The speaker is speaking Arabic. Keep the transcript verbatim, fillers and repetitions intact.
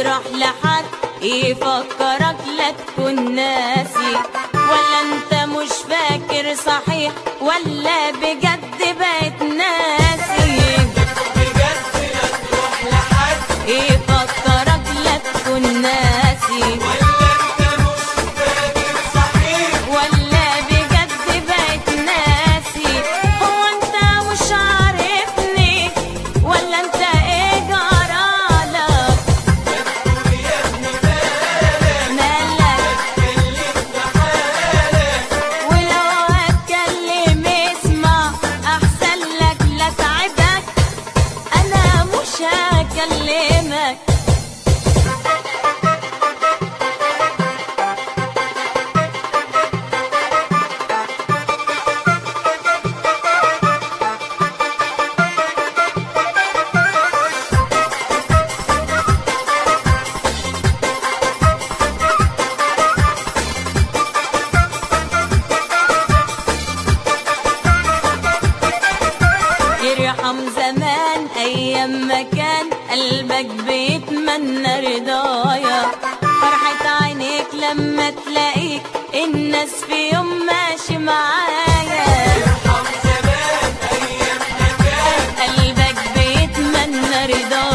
تروح لحد يفكرك لا تكون ناسي، ولا انت مش فاكر صحيح ولا بجد بقيت ناسي؟ بجد لا تروح لحد يفكرك لا تكون ناسي، ولا انت مش فاكر صحيح ولا بجد بقيت ناسي. هو انت مش عارفني ولا انت ايه جرالك؟ يا ابني مالك مالك اتكلم بحالك ولو هتكلم اسمع احسن لك لا تعبك، انا مش هكلمك. يرحم زمان ايام ما كان قلبك بيتمنى رضايا، فرحة عينيك لما تلاقيك الناس في يوم ماشي معايا. يرحم زمان ايام ما كان قلبك بيتمنى رضايا